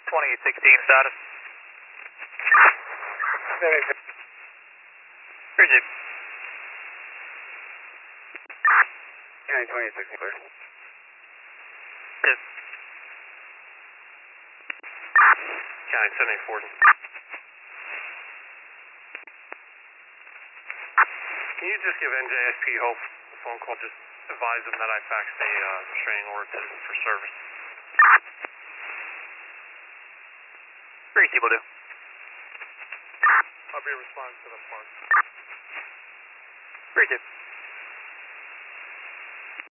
2816 status. Clear Jeep. 2816 clear. Yes. County 7840. Can you just give NJSP Hope a phone call? Just advise them that I faxed a restraining order to them for service. 3 people do. I'll be responding to the park. 3 Jeep.